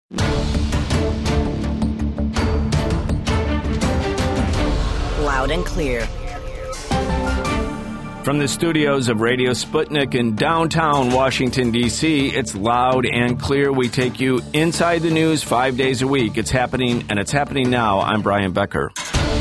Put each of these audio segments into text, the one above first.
Loud and clear. From the studios of Radio Sputnik in downtown Washington, D.C., it's Loud and Clear. We take you inside the news 5 days a week. It's happening, and it's happening now. I'm Brian Becker.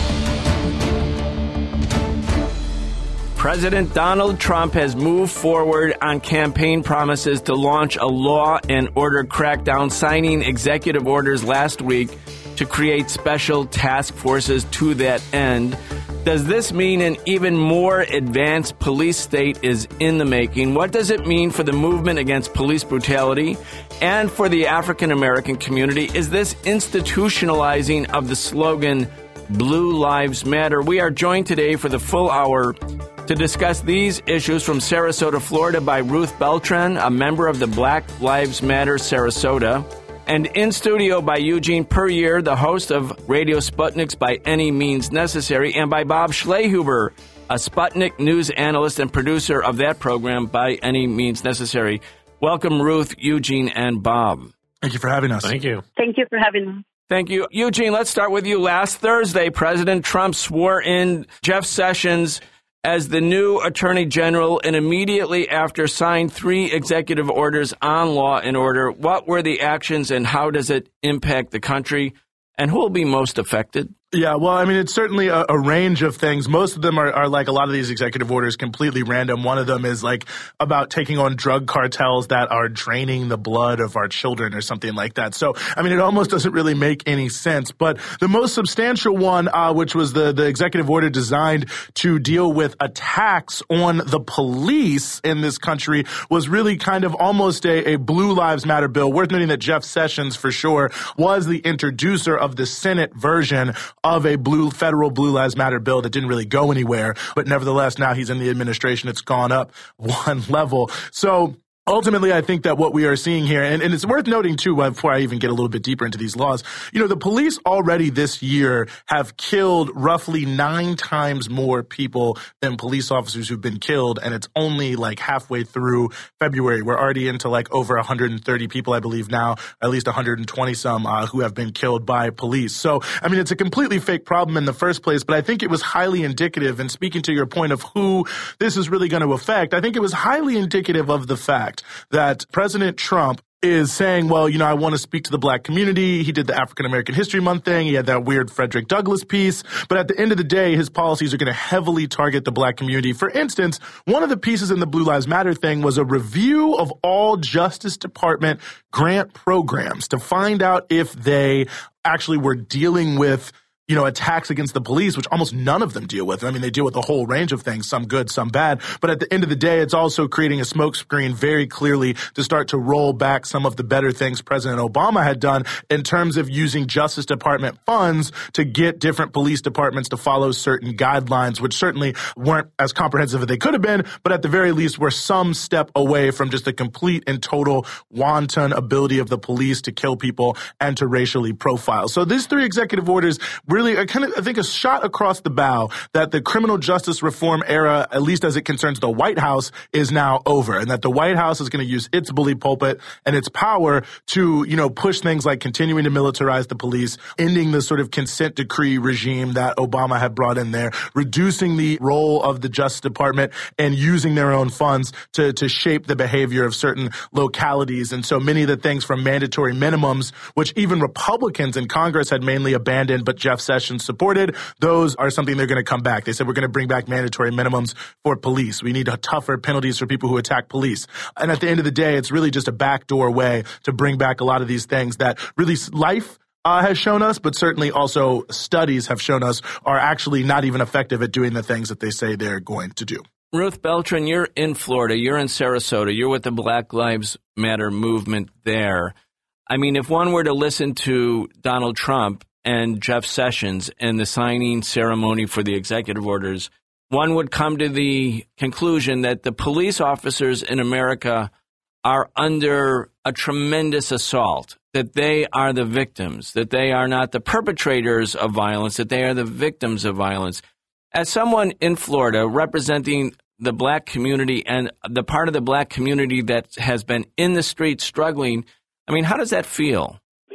President Donald Trump has moved forward on campaign promises to launch a law and order crackdown, signing executive orders last week to create special task forces to that end. Does this mean an even more advanced police state is in the making? What does it mean for the movement against police brutality and for the African American community? Is this institutionalizing of the slogan, Blue Lives Matter? We are joined today for the full hour to discuss these issues from Sarasota, Florida by Ruth Beltran, a member of the Black Lives Matter Sarasota. And in studio by Eugene Puryear, the host of Radio Sputnik's By Any Means Necessary, and by Bob Schlehuber, a Sputnik news analyst and producer of that program, By Any Means Necessary. Welcome, Ruth, Eugene, and Bob. Thank you for having us. Thank you. Thank you for having us. Thank you. Eugene, let's start with you. Last Thursday, President Trump swore in Jeff Sessions as the new Attorney General, and immediately after signed 3 executive orders on law and order. What were the actions and how does it impact the country? And who will be most affected? Yeah, well, I mean, it's certainly a range of things. Most of them are like a lot of these executive orders, completely random. One of them is like about taking on drug cartels that are draining the blood of our children or something like that. So, I mean, it almost doesn't really make any sense. But the most substantial one, which was the executive order designed to deal with attacks on the police in this country, was really kind of almost a Blue Lives Matter bill. Worth noting that Jeff Sessions, for sure, was the introducer of the Senate version of a federal Blue Lives Matter bill that didn't really go anywhere. But nevertheless, now he's in the administration. It's gone up one level. So ultimately, I think that what we are seeing here, and it's worth noting, too, before I even get a little bit deeper into these laws, you know, the police already this year have killed roughly 9 times more people than police officers who've been killed, and it's only like halfway through February. We're already into like over 130 people, I believe now, at least 120 some who have been killed by police. So, I mean, it's a completely fake problem in the first place, but I think it was highly indicative, and speaking to your point of who this is really going to affect, I think it was highly indicative of the fact that President Trump is saying, well, you know, I want to speak to the black community. He did the African American History Month thing. He had that weird Frederick Douglass piece. But at the end of the day, his policies are going to heavily target the black community. For instance, one of the pieces in the Blue Lives Matter thing was a review of all Justice Department grant programs to find out if they actually were dealing with, you know, attacks against the police, which almost none of them deal with. I mean, they deal with a whole range of things, some good, some bad. But at the end of the day, it's also creating a smokescreen very clearly to start to roll back some of the better things President Obama had done in terms of using Justice Department funds to get different police departments to follow certain guidelines, which certainly weren't as comprehensive as they could have been, but at the very least were some step away from just a complete and total wanton ability of the police to kill people and to racially profile. So these 3 executive orders really, I think, a shot across the bow that the criminal justice reform era, at least as it concerns the White House, is now over, and that the White House is going to use its bully pulpit and its power to, you know, push things like continuing to militarize the police, ending the sort of consent decree regime that Obama had brought in there, reducing the role of the Justice Department and using their own funds to shape the behavior of certain localities. And so many of the things from mandatory minimums, which even Republicans in Congress had mainly abandoned, but Jeff Sessions supported, those are something they're going to come back. They said, we're going to bring back mandatory minimums for police. We need tougher penalties for people who attack police. And at the end of the day, it's really just a backdoor way to bring back a lot of these things that really life has shown us, but certainly also studies have shown us are actually not even effective at doing the things that they say they're going to do. Ruth Beltran, you're in Florida. You're in Sarasota. You're with the Black Lives Matter movement there. I mean, if one were to listen to Donald Trump and Jeff Sessions and the signing ceremony for the executive orders, one would come to the conclusion that the police officers in America are under a tremendous assault, that they are the victims, that they are not the perpetrators of violence, that they are the victims of violence. As someone in Florida representing the black community and the part of the black community that has been in the streets struggling, I mean, how does that feel?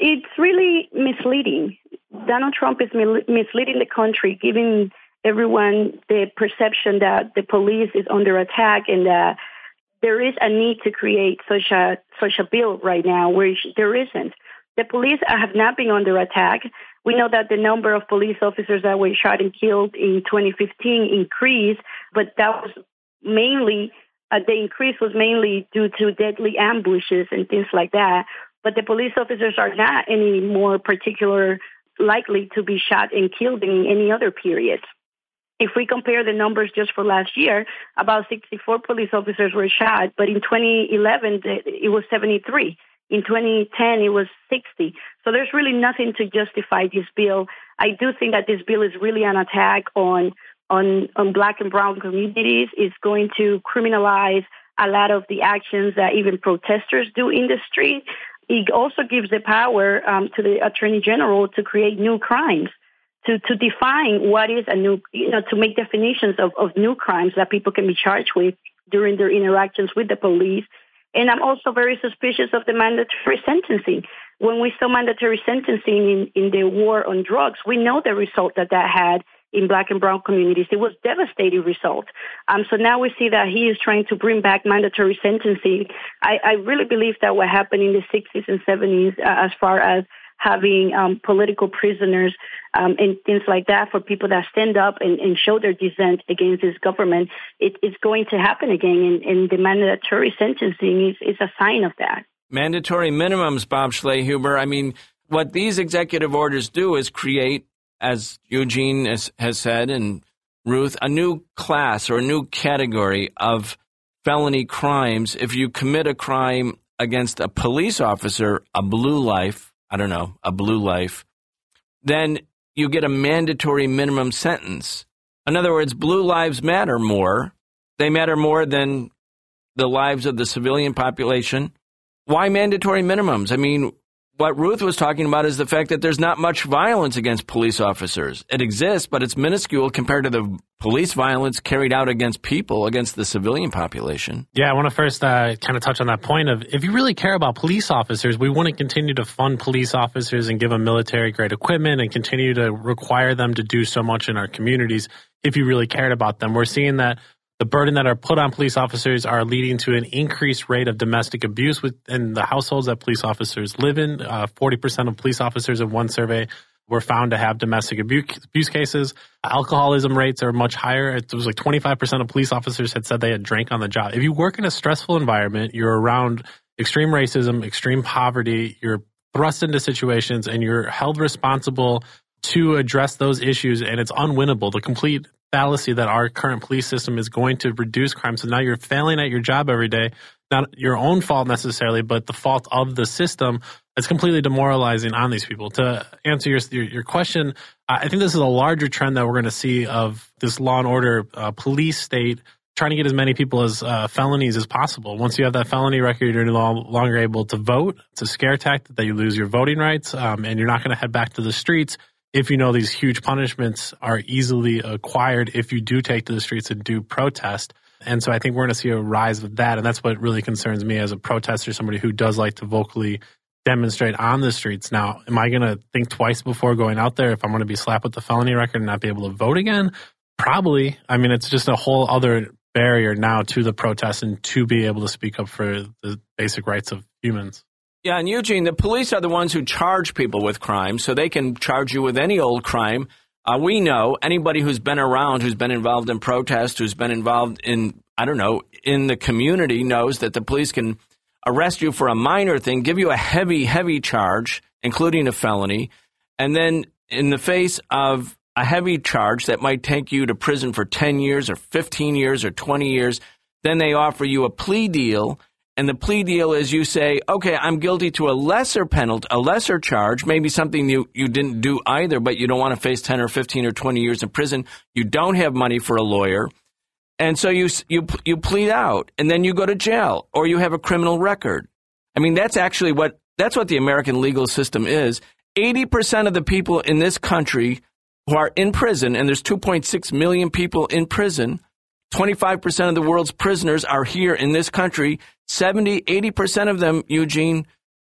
really misleading. Donald Trump is misleading the country, giving everyone the perception that the police is under attack and that there is a need to create such a bill right now, which there isn't. The police have not been under attack. We know that the number of police officers that were shot and killed in 2015 increased, but that was mainly, the increase was mainly due to deadly ambushes and things like that. But the police officers are not any more particular likely to be shot and killed in any other period. If we compare the numbers just for last year, about 64 police officers were shot, but in 2011, it was 73. In 2010, it was 60. So there's really nothing to justify this bill. I do think that this bill is really an attack on Black and brown communities. It's going to criminalize a lot of the actions that even protesters do in the street. It also gives the power to the Attorney General to create new crimes, to define what is a new, to make definitions of new crimes that people can be charged with during their interactions with the police. And I'm also very suspicious of the mandatory sentencing. When we saw mandatory sentencing in the war on drugs, we know the result that had in Black and brown communities. It was a devastating result. So now we see that he is trying to bring back mandatory sentencing. I really believe that what happened in the 60s and 70s as far as having political prisoners and things like that for people that stand up and show their dissent against this government, it's going to happen again. And the mandatory sentencing is a sign of that. Mandatory minimums, Bob Schlehuber. I mean, what these executive orders do is create, as Eugene has said, and Ruth, a new class or a new category of felony crimes. If you commit a crime against a police officer, a blue life, then you get a mandatory minimum sentence. In other words, blue lives matter more. They matter more than the lives of the civilian population. Why mandatory minimums? I mean, what Ruth was talking about is the fact that there's not much violence against police officers. It exists, but it's minuscule compared to the police violence carried out against people, against the civilian population. Yeah, I want to first kind of touch on that point of, if you really care about police officers, we want to continue to fund police officers and give them military-grade equipment and continue to require them to do so much in our communities if you really cared about them. We're seeing that the burden that are put on police officers are leading to an increased rate of domestic abuse within the households that police officers live in. 40% of police officers in one survey were found to have domestic abuse cases. Alcoholism rates are much higher. It was like 25% of police officers had said they had drank on the job. If you work in a stressful environment, you're around extreme racism, extreme poverty, you're thrust into situations and you're held responsible to address those issues, and it's unwinnable. The complete fallacy that our current police system is going to reduce crime. So now you're failing at your job every day, not your own fault necessarily, but the fault of the system. It's completely demoralizing on these people. To answer your question, I think this is a larger trend that we're going to see of this law and order police state trying to get as many people as felonies as possible. Once you have that felony record, you're no longer able to vote. It's a scare tactic that you lose your voting rights, and you're not going to head back to the streets if you know these huge punishments are easily acquired if you do take to the streets and do protest. And so I think we're going to see a rise of that, and that's what really concerns me as a protester, somebody who does like to vocally demonstrate on the streets. Now, am I going to think twice before going out there if I'm going to be slapped with the felony record and not be able to vote again? Probably. I mean, it's just a whole other barrier now to the protest and to be able to speak up for the basic rights of humans. Yeah, and Eugene, the police are the ones who charge people with crime, so they can charge you with any old crime. We know anybody who's been around, who's been involved in protest, who's been involved in, in the community knows that the police can arrest you for a minor thing, give you a heavy, heavy charge, including a felony, and then in the face of a heavy charge that might take you to prison for 10 years or 15 years or 20 years, then they offer you a plea deal. And the plea deal is you say, okay, I'm guilty to a lesser penalty, a lesser charge, maybe something you didn't do either, but you don't want to face 10 or 15 or 20 years in prison. You don't have money for a lawyer. And so you plead out, and then you go to jail, or you have a criminal record. I mean, that's what the American legal system is. 80% of the people in this country who are in prison, and there's 2.6 million people in prison, 25% of the world's prisoners are here in this country. 80% of them, Eugene,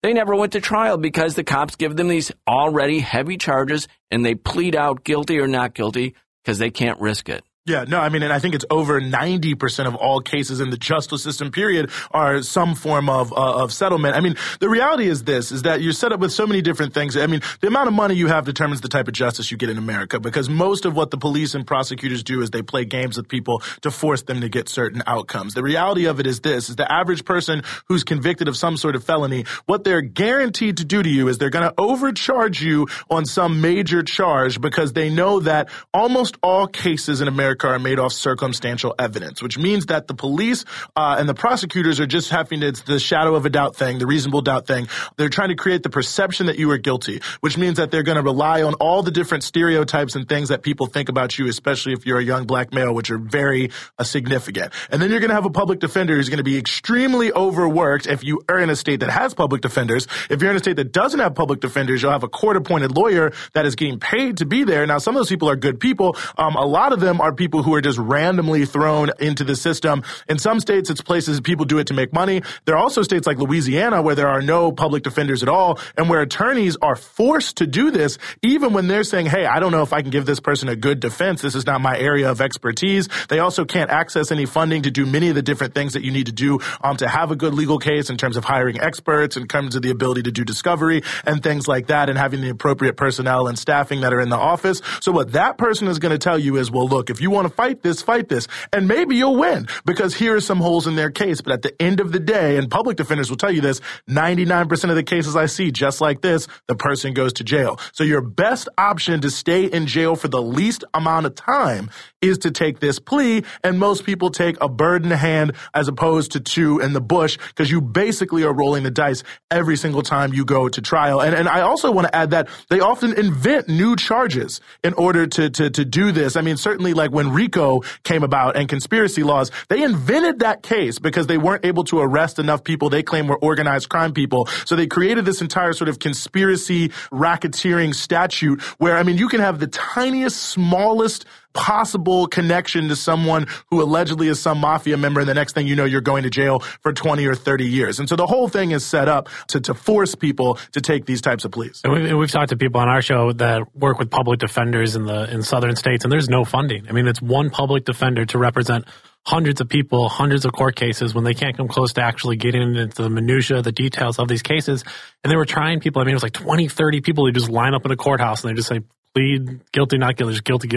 They never went to trial because the cops give them these already heavy charges and they plead out guilty or not guilty because they can't risk it. Yeah, no, I mean, and I think it's over 90% of all cases in the justice system, period, are some form of settlement. I mean, the reality is this, is that you're set up with so many different things. I mean, the amount of money you have determines the type of justice you get in America, because most of what the police and prosecutors do is they play games with people to force them to get certain outcomes. The reality of it is this, is the average person who's convicted of some sort of felony, what they're guaranteed to do to you is they're going to overcharge you on some major charge because they know that almost all cases in America are made off circumstantial evidence, which means that the police and the prosecutors are just having it's the shadow of a doubt thing, the reasonable doubt thing. They're trying to create the perception that you are guilty, which means that they're going to rely on all the different stereotypes and things that people think about you, especially if you're a young black male, which are very significant. And then you're going to have a public defender who's going to be extremely overworked if you are in a state that has public defenders. If you're in a state that doesn't have public defenders, you'll have a court-appointed lawyer that is getting paid to be there. Now, some of those people are good people. A lot of them are people who are just randomly thrown into the system. In some states, it's places people do it to make money. There are also states like Louisiana where there are no public defenders at all and where attorneys are forced to do this even when they're saying, hey, I don't know if I can give this person a good defense. This is not my area of expertise. They also can't access any funding to do many of the different things that you need to do to have a good legal case in terms of hiring experts, in terms of the ability to do discovery and things like that, and having the appropriate personnel and staffing that are in the office. So what that person is going to tell you is, well, look, if you want to fight this, and maybe you'll win because here are some holes in their case. But at the end of the day, and public defenders will tell you this, 99% of the cases I see just like this, the person goes to jail. So your best option to stay in jail for the least amount of time is to take this plea, and most people take a bird in the hand as opposed to two in the bush because you basically are rolling the dice every single time you go to trial. And I also want to add that they often invent new charges in order to do this. I mean, certainly like when RICO came about and conspiracy laws, they invented that case because they weren't able to arrest enough people they claim were organized crime people. So they created this entire sort of conspiracy racketeering statute where, I mean, you can have the tiniest, smallest possible connection to someone who allegedly is some mafia member, and the next thing you know, you're going to jail for 20 or 30 years. And so the whole thing is set up to force people to take these types of pleas. And we've talked to people on our show that work with public defenders in southern states, and there's no funding. I mean, it's one public defender to represent hundreds of people, hundreds of court cases when they can't come close to actually getting into the minutia, the details of these cases. And they were trying people. I mean, it was like 20, 30 people who just line up in a courthouse and they just say, plead guilty, not guilty, just guilty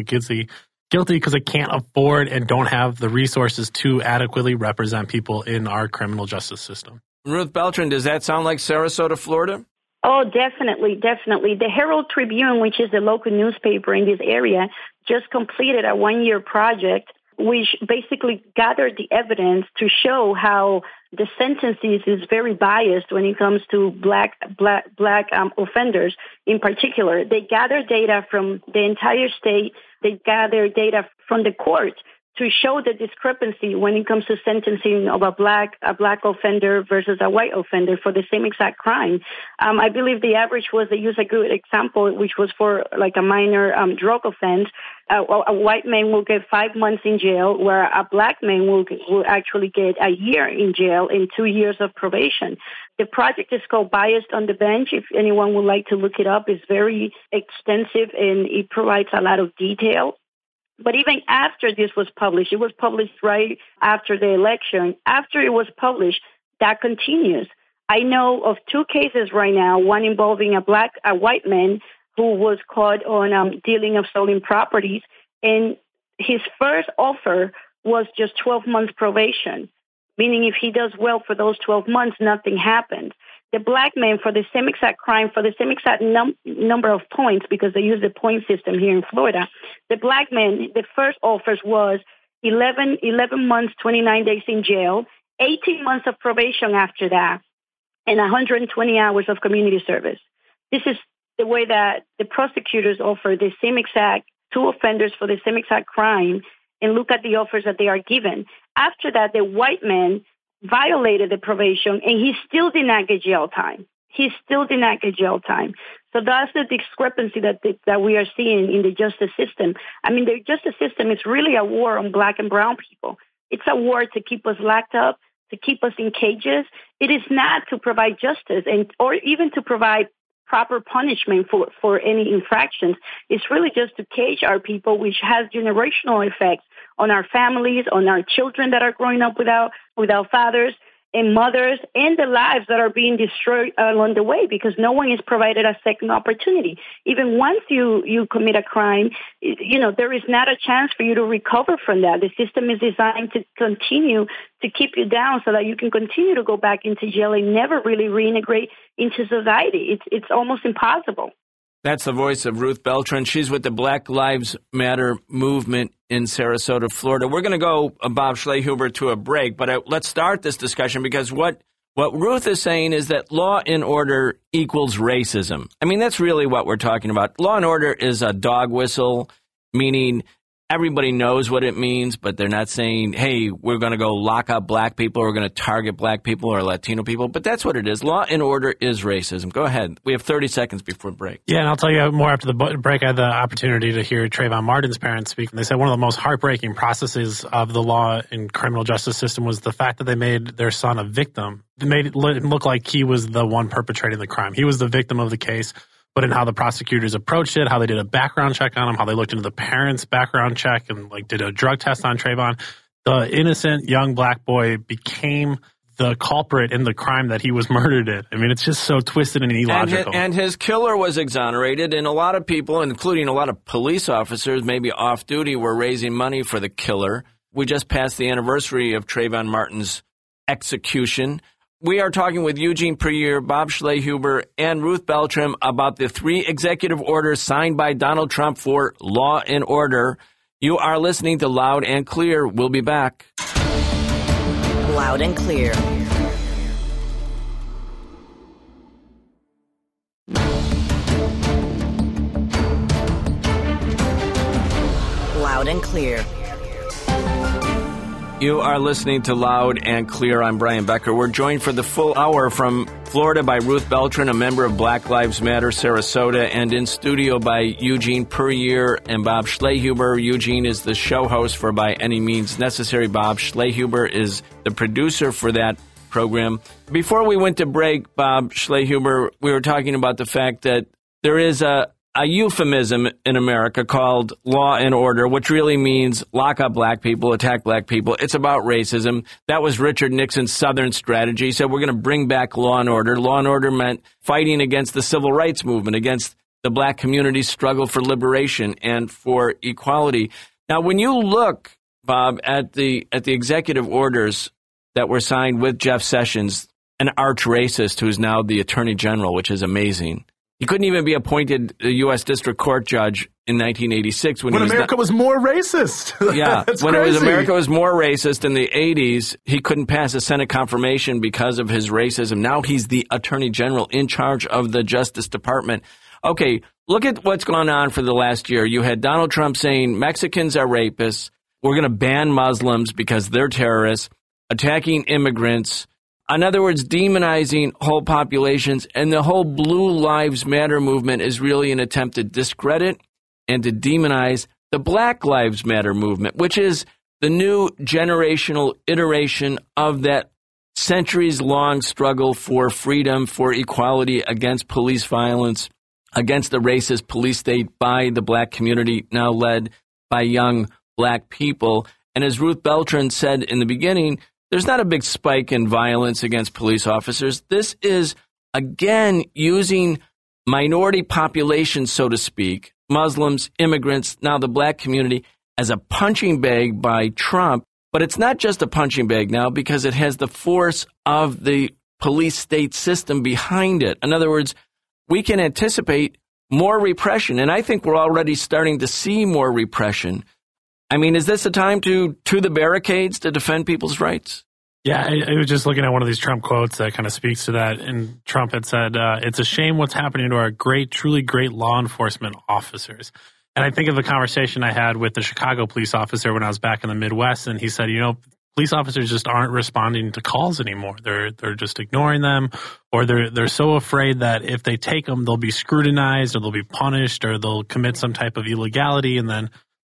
because they can't afford and don't have the resources to adequately represent people in our criminal justice system. Ruth Beltran, does that sound like Sarasota, Florida? Oh, definitely. The Herald Tribune, which is the local newspaper in this area, just completed a one-year project which basically gathered the evidence to show how the sentences is very biased when it comes to black offenders in particular. They gather data from the entire state. They gather data from the court to show the discrepancy when it comes to sentencing of a black offender versus a white offender for the same exact crime. I believe the average was, they use a good example, which was for like a minor drug offense. A white man will get 5 months in jail, where a black man will actually get a year in jail and 2 years of probation. The project is called Biased on the Bench. If anyone would like to look it up, it's very extensive and it provides a lot of detail. But even after this was published, it was published right after the election. After it was published, that continues. I know of 2 cases right now, one involving a white man who was caught on dealing of stolen properties, and his first offer was just 12 months probation, meaning if he does well for those 12 months, nothing happens. The black man, for the same exact crime, for the same exact number of points, because they use the point system here in Florida, the black man, the first offers was 11 months, 29 days in jail, 18 months of probation after that, and 120 hours of community service. This is the way that the prosecutors offer the same exact 2 offenders for the same exact crime, and look at the offers that they are given. After that, the white man violated the probation, and he still did not get jail time. So that's the discrepancy that we are seeing in the justice system. I mean, the justice system is really a war on black and brown people. It's a war to keep us locked up, to keep us in cages. It is not to provide justice or even to provide proper punishment for any infractions. It's really just to cage our people, which has generational effects on our families, on our children that are growing up without fathers and mothers, and the lives that are being destroyed along the way because no one is provided a second opportunity. Even once you commit a crime, there is not a chance for you to recover from that. The system is designed to continue to keep you down so that you can continue to go back into jail and never really reintegrate into society. It's almost impossible. That's the voice of Ruth Beltran. She's with the Black Lives Matter movement in Sarasota, Florida. We're going to go, Bob Schlehuber, to a break, but let's start this discussion because what Ruth is saying is that law and order equals racism. I mean, that's really what we're talking about. Law and order is a dog whistle, meaning everybody knows what it means, but they're not saying, hey, we're going to go lock up black people, or we're going to target black people or Latino people. But that's what it is. Law and order is racism. Go ahead. We have 30 seconds before break. Yeah, and I'll tell you more after the break. I had the opportunity to hear Trayvon Martin's parents speak. And they said one of the most heartbreaking processes of the law and criminal justice system was the fact that they made their son a victim. They made it look like he was the one perpetrating the crime. He was the victim of the case. But in how the prosecutors approached it, how they did a background check on him, how they looked into the parents' background check and did a drug test on Trayvon, the innocent young black boy became the culprit in the crime that he was murdered in. I mean, it's just so twisted and illogical. And his killer was exonerated, and a lot of people, including a lot of police officers, maybe off duty, were raising money for the killer. We just passed the anniversary of Trayvon Martin's execution. We are talking with Eugene Puryear, Bob Schlehuber, and Ruth Beltran about the 3 executive orders signed by Donald Trump for law and order. You are listening to Loud and Clear. We'll be back. Loud and Clear. Loud and Clear. You are listening to Loud and Clear. I'm Brian Becker. We're joined for the full hour from Florida by Ruth Beltran, a member of Black Lives Matter Sarasota, and in studio by Eugene Puryear and Bob Schlehuber. Eugene is the show host for By Any Means Necessary. Bob Schlehuber is the producer for that program. Before we went to break, Bob Schlehuber, we were talking about the fact that there is a euphemism in America called law and order, which really means lock up black people, attack black people. It's about racism. That was Richard Nixon's Southern strategy. He said, we're going to bring back law and order. Law and order meant fighting against the civil rights movement, against the black community's struggle for liberation and for equality. Now, when you look, Bob, at the executive orders that were signed with Jeff Sessions, an arch racist who's now the Attorney General, which is amazing. He couldn't even be appointed a U.S. District Court judge in 1986 when America was more racist. Yeah, when America was more racist in the 80s, he couldn't pass a Senate confirmation because of his racism. Now he's the Attorney General in charge of the Justice Department. Okay, look at what's gone on for the last year. You had Donald Trump saying Mexicans are rapists. We're going to ban Muslims because they're terrorists, attacking immigrants. In other words, demonizing whole populations, and the whole Blue Lives Matter movement is really an attempt to discredit and to demonize the Black Lives Matter movement, which is the new generational iteration of that centuries-long struggle for freedom, for equality, against police violence, against the racist police state by the black community, now led by young black people. And as Ruth Beltran said in the beginning, there's not a big spike in violence against police officers. This is, again, using minority populations, so to speak, Muslims, immigrants, now the black community, as a punching bag by Trump. But it's not just a punching bag now because it has the force of the police state system behind it. In other words, we can anticipate more repression, and I think we're already starting to see more repression. I mean, is this a time to the barricades to defend people's rights? Yeah, I was just looking at one of these Trump quotes that kind of speaks to that. And Trump had said, it's a shame what's happening to our truly great law enforcement officers. And I think of the conversation I had with the Chicago police officer when I was back in the Midwest. And he said, police officers just aren't responding to calls anymore. They're just ignoring them, or they're so afraid that if they take them, they'll be scrutinized or they'll be punished or they'll commit some type of illegality, and then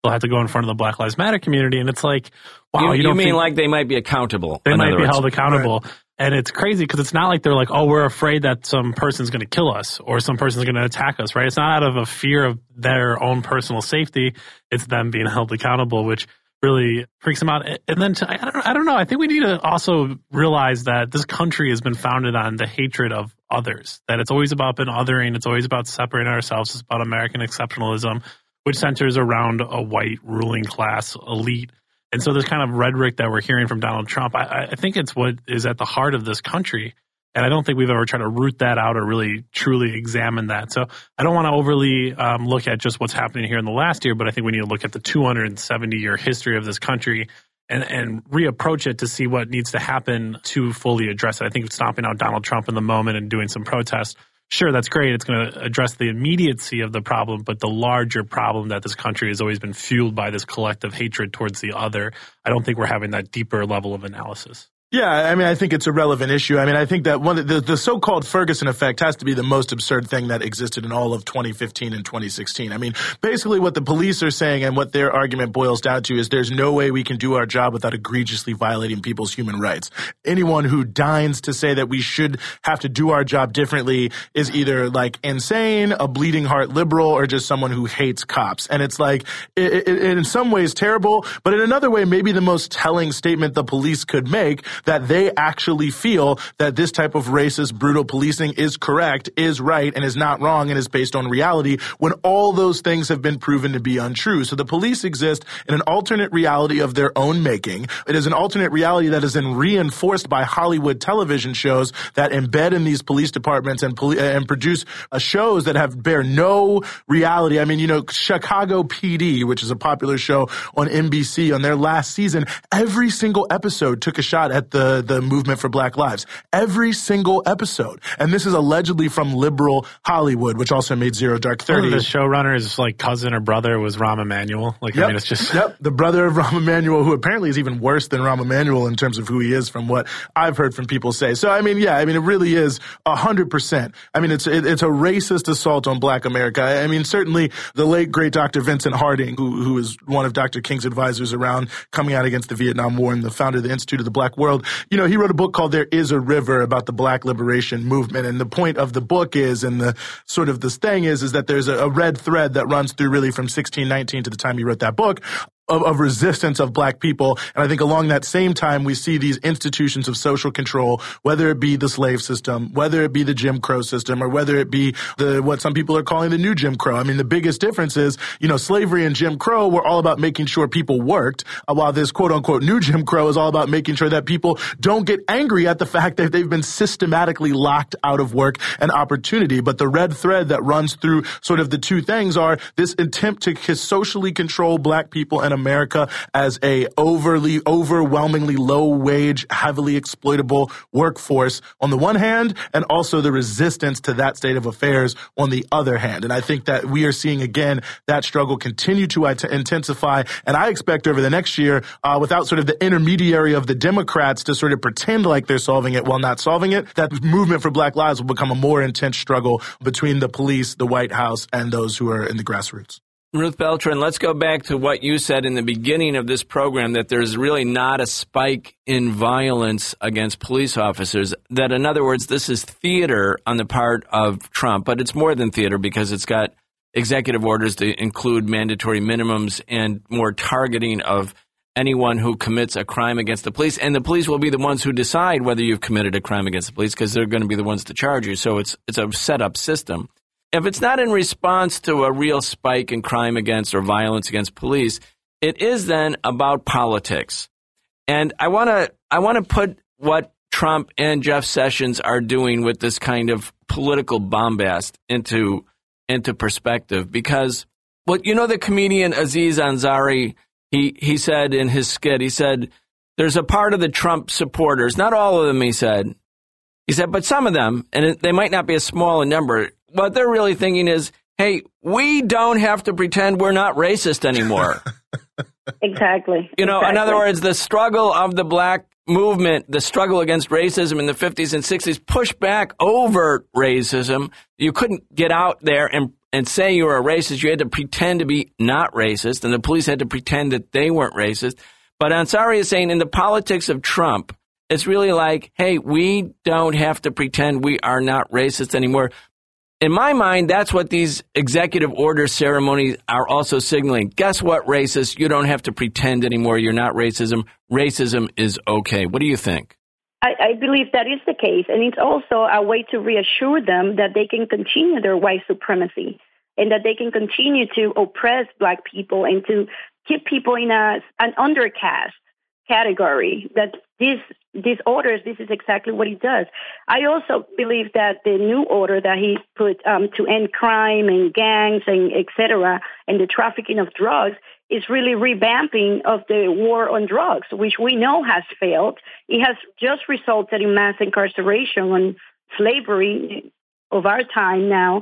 they'll have to go in front of the Black Lives Matter community. And it's like, wow, you mean like they might be accountable? They might be held accountable. Right. And it's crazy because it's not like they're like, oh, we're afraid that some person's going to kill us or some person's going to attack us, right? It's not out of a fear of their own personal safety. It's them being held accountable, which really freaks them out. And then I don't know. I think we need to also realize that this country has been founded on the hatred of others, that it's always about been othering. It's always about separating ourselves. It's about American exceptionalism, which centers around a white ruling class elite. And so this kind of rhetoric that we're hearing from Donald Trump, I think it's what is at the heart of this country. And I don't think we've ever tried to root that out or really truly examine that. So I don't want to overly look at just what's happening here in the last year, but I think we need to look at the 270-year history of this country and reapproach it to see what needs to happen to fully address it. I think stomping out Donald Trump in the moment and doing some protests, sure, that's great. It's going to address the immediacy of the problem, but the larger problem that this country has always been fueled by this collective hatred towards the other, I don't think we're having that deeper level of analysis. Yeah, I mean, I think it's a relevant issue. I mean, I think that the so-called Ferguson effect has to be the most absurd thing that existed in all of 2015 and 2016. I mean, basically what the police are saying and what their argument boils down to is there's no way we can do our job without egregiously violating people's human rights. Anyone who deigns to say that we should have to do our job differently is either like insane, a bleeding heart liberal, or just someone who hates cops. And it's like, in some ways terrible, but in another way, maybe the most telling statement the police could make, that they actually feel that this type of racist, brutal policing is correct, is right, and is not wrong, and is based on reality, when all those things have been proven to be untrue. So the police exist in an alternate reality of their own making. It is an alternate reality that is then reinforced by Hollywood television shows that embed in these police departments and produce shows that bear no reality. I mean, you know, Chicago PD, which is a popular show on NBC, on their last season, every single episode took a shot at the movement for Black Lives. Every single episode. And this is allegedly from liberal Hollywood, which also made Zero Dark 30. The showrunner's like cousin or brother was Rahm Emanuel. Like, yep. I mean, it's just... Yep, the brother of Rahm Emanuel, who apparently is even worse than Rahm Emanuel in terms of who he is from what I've heard from people say. So, I mean, yeah, I mean, it really is 100%. I mean, it's a racist assault on Black America. I mean, certainly the late, great Dr. Vincent Harding, who is one of Dr. King's advisors around coming out against the Vietnam War and the founder of the Institute of the Black World, you know, he wrote a book called There Is a River about the Black liberation movement. And the point of the book is, and the sort of this thing is that there's a red thread that runs through really from 1619 to the time he wrote that book, of resistance of Black people. And I think along that same time, we see these institutions of social control, whether it be the slave system, whether it be the Jim Crow system, or whether it be what some people are calling the new Jim Crow. I mean, the biggest difference is, you know, slavery and Jim Crow were all about making sure people worked, while this quote unquote new Jim Crow is all about making sure that people don't get angry at the fact that they've been systematically locked out of work and opportunity. But the red thread that runs through sort of the two things are this attempt to socially control Black people and America as a overwhelmingly low wage, heavily exploitable workforce on the one hand, and also the resistance to that state of affairs on the other hand. And I think that we are seeing again that struggle continue to intensify. And I expect over the next year, without sort of the intermediary of the Democrats to sort of pretend like they're solving it while not solving it, that movement for Black Lives will become a more intense struggle between the police, the White House, and those who are in the grassroots. Ruth Beltran, let's go back to what you said in the beginning of this program, that there's really not a spike in violence against police officers, that in other words, this is theater on the part of Trump, but it's more than theater because it's got executive orders to include mandatory minimums and more targeting of anyone who commits a crime against the police. And the police will be the ones who decide whether you've committed a crime against the police because they're going to be the ones to charge you. So it's a set-up system. If it's not in response to a real spike in crime against or violence against police, it is then about politics. And I want to put what Trump and Jeff Sessions are doing with this kind of political bombast into perspective. Because, well, you know, the comedian Aziz Ansari, he said in his skit, he said, there's a part of the Trump supporters, not all of them, he said, but some of them, and they might not be a small number, what they're really thinking is, hey, we don't have to pretend we're not racist anymore. Exactly. You know, in other words, the struggle of the Black movement, the struggle against racism in the 50s and 60s pushed back overt racism. You couldn't get out there and say you were a racist, you had to pretend to be not racist, and the police had to pretend that they weren't racist. But Ansari is saying in the politics of Trump, it's really like, hey, we don't have to pretend we are not racist anymore. In my mind, that's what these executive order ceremonies are also signaling. Guess what, racist? You don't have to pretend anymore you're not racism. Racism is okay. What do you think? I believe that is the case, and it's also a way to reassure them that they can continue their white supremacy and that they can continue to oppress Black people and to keep people in an undercast category. That these orders, this is exactly what he does. I also believe that the new order that he put to end crime and gangs and et cetera, and the trafficking of drugs is really revamping of the war on drugs, which we know has failed. It has just resulted in mass incarceration on slavery of our time now.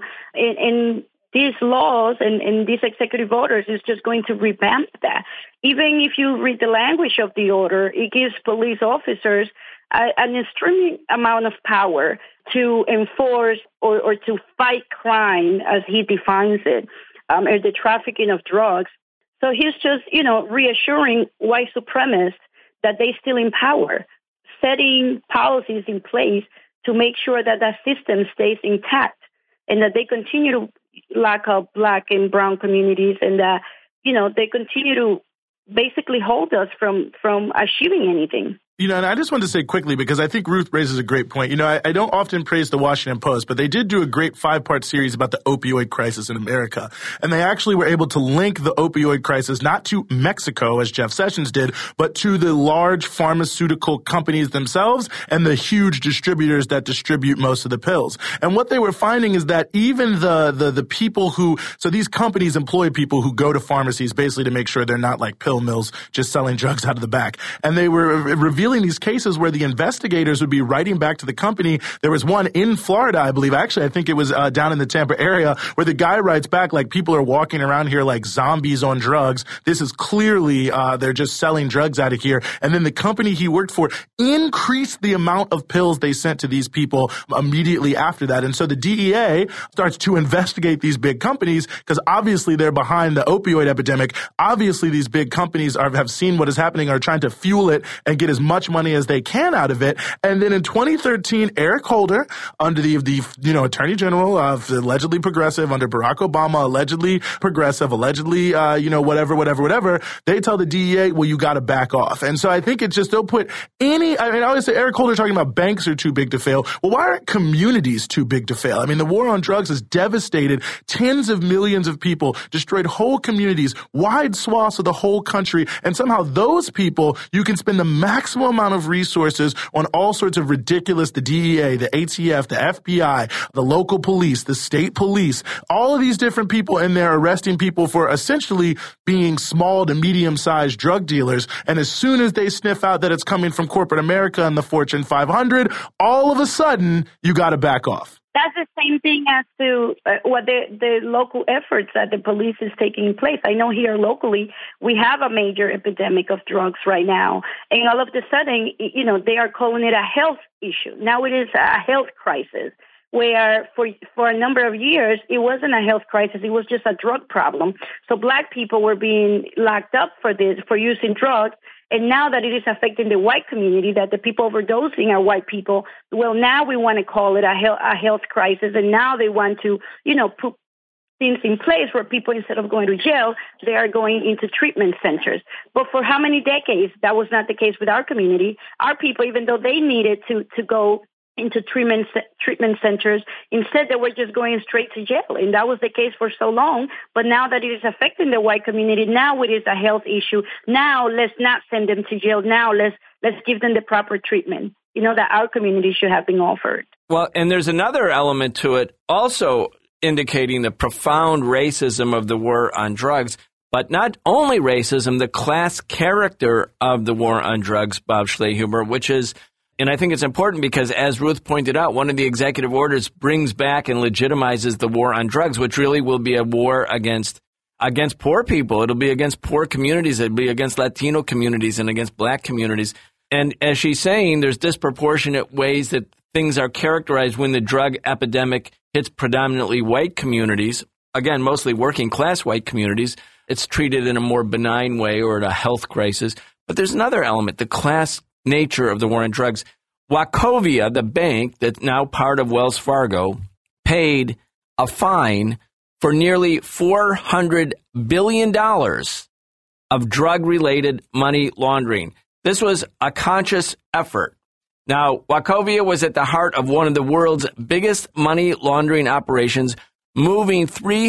And these laws and these executive orders is just going to revamp that. Even if you read the language of the order, it gives police officers an extreme amount of power to enforce or to fight crime, as he defines it, or the trafficking of drugs. So he's just, reassuring white supremacists that they still in power, setting policies in place to make sure that that system stays intact and that they continue to lock up Black and brown communities and that, they continue to basically hold us from achieving anything. And I just wanted to say quickly, because I think Ruth raises a great point. I don't often praise the Washington Post, but they did do a great 5-part series about the opioid crisis in America. And they actually were able to link the opioid crisis not to Mexico, as Jeff Sessions did, but to the large pharmaceutical companies themselves and the huge distributors that distribute most of the pills. And what they were finding is that even the people so these companies employ people who go to pharmacies basically to make sure they're not like pill mills just selling drugs out of the back. And they were revealing these cases where the investigators would be writing back to the company. There was one in Florida, I believe. Actually, I think it was down in the Tampa area, where the guy writes back like, people are walking around here like zombies on drugs. This is clearly they're just selling drugs out of here. And then the company he worked for increased the amount of pills they sent to these people immediately after that. And so the DEA starts to investigate these big companies because obviously they're behind the opioid epidemic. Obviously, these big companies have seen what is happening, are trying to fuel it and get as much money as they can out of it. And then in 2013, Eric Holder, under the Attorney General of allegedly progressive, under Barack Obama, allegedly progressive, allegedly, whatever, they tell the DEA, well, you got to back off. And so I think it's just, they'll put I always say Eric Holder talking about banks are too big to fail. Well, why aren't communities too big to fail? I mean, the war on drugs has devastated tens of millions of people, destroyed whole communities, wide swaths of the whole country. And somehow those people, you can spend the maximum amount of resources on all sorts of ridiculous, the DEA, the ATF, the FBI, the local police, the state police, all of these different people in there arresting people for essentially being small to medium-sized drug dealers. And as soon as they sniff out that it's coming from corporate America and the Fortune 500, all of a sudden, you got to back off. That's the same thing as to what the local efforts that the police is taking place. I know here locally we have a major epidemic of drugs right now, and all of a sudden, they are calling it a health issue. Now it is a health crisis, where for a number of years it wasn't a health crisis; it was just a drug problem. So Black people were being locked up for using drugs. And now that it is affecting the white community, that the people overdosing are white people, well, now we want to call it a health crisis. And now they want to, put things in place where people, instead of going to jail, they are going into treatment centers. But for how many decades, that was not the case with our community. Our people, even though they needed to go into treatment centers, instead they were just going straight to jail. And that was the case for so long. But now that it is affecting the white community, now it is a health issue. Now let's not send them to jail. Now let's give them the proper treatment, that our community should have been offered. Well, and there's another element to it also indicating the profound racism of the war on drugs, but not only racism, the class character of the war on drugs, Bob Schlehuber, which is, and I think it's important because, as Ruth pointed out, one of the executive orders brings back and legitimizes the war on drugs, which really will be a war against poor people. It'll be against poor communities. It'll be against Latino communities and against Black communities. And as she's saying, there's disproportionate ways that things are characterized when the drug epidemic hits predominantly white communities. again, mostly working class white communities, it's treated in a more benign way or at a health crisis. But there's another element, the class nature of the war on drugs. Wachovia, the bank that's now part of Wells Fargo, paid a fine for nearly $400 billion of drug-related money laundering. This was a conscious effort. Now, Wachovia was at the heart of one of the world's biggest money laundering operations, moving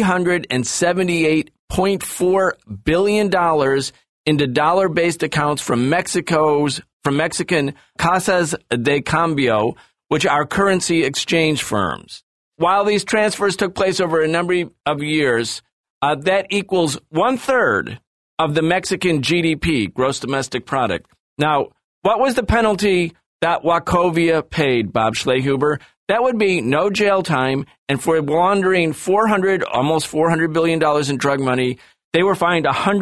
$378.4 billion into dollar-based accounts from Mexican Casas de Cambio, which are currency exchange firms. While these transfers took place over a number of years, that equals 1/3 of the Mexican GDP, gross domestic product. Now, what was the penalty that Wachovia paid, Bob Schlehuber? That would be no jail time, and for laundering almost $400 billion in drug money, they were fined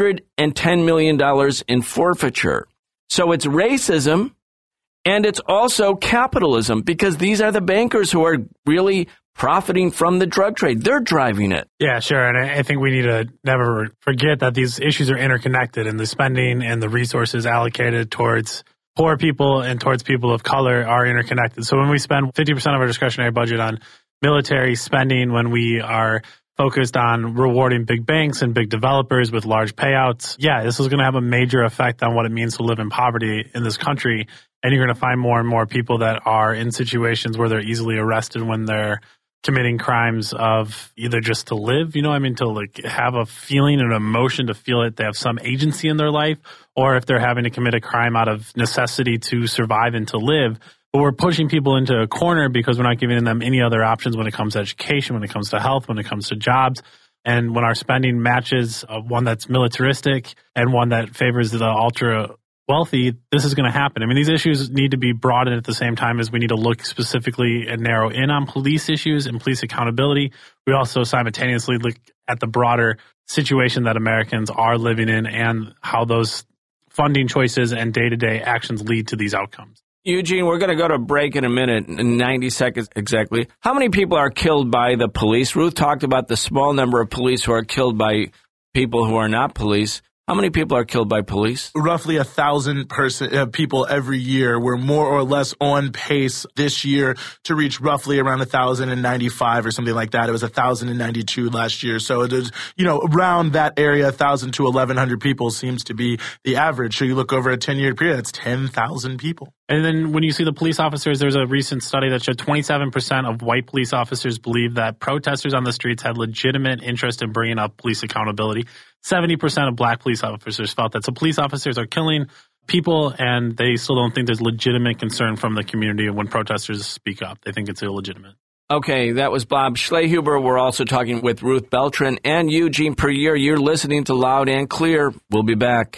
$110 million in forfeiture. So it's racism, and it's also capitalism, because these are the bankers who are really profiting from the drug trade. They're driving it. Yeah, sure. And I think we need to never forget that these issues are interconnected, and the spending and the resources allocated towards poor people and towards people of color are interconnected. So when we spend 50% of our discretionary budget on military spending, when we are focused on rewarding big banks and big developers with large payouts, this is going to have a major effect on what it means to live in poverty in this country. And you're going to find more and more people that are in situations where they're easily arrested when they're committing crimes of either just to live, to like have a feeling and emotion, to feel that they have some agency in their life, or if they're having to commit a crime out of necessity to survive and to live. But we're pushing people into a corner because we're not giving them any other options when it comes to education, when it comes to health, when it comes to jobs. And when our spending matches one that's militaristic and one that favors the ultra wealthy, this is going to happen. I mean, these issues need to be brought in at the same time as we need to look specifically and narrow in on police issues and police accountability. We also simultaneously look at the broader situation that Americans are living in and how those funding choices and day-to-day actions lead to these outcomes. Eugene, we're going to go to break in a minute, in 90 seconds exactly. How many people are killed by the police? Ruth talked about the small number of police who are killed by people who are not police. How many people are killed by police? Roughly 1,000 people every year. We're more or less on pace this year to reach roughly around 1,095 or something like that. It was 1,092 last year. So it is, around that area, 1,000 to 1,100 people seems to be the average. So you look over a 10-year period, that's 10,000 people. And then when you see the police officers, there's a recent study that showed 27% of white police officers believe that protesters on the streets had legitimate interest in bringing up police accountability. 70% of black police officers felt that. So police officers are killing people, and they still don't think there's legitimate concern from the community when protesters speak up. They think it's illegitimate. Okay, that was Bob Schlehuber. We're also talking with Ruth Beltran and Eugene Puryear. You're listening to Loud and Clear. We'll be back.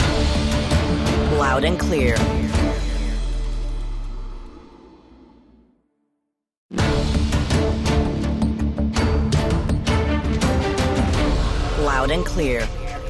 Loud and Clear. Loud and Clear.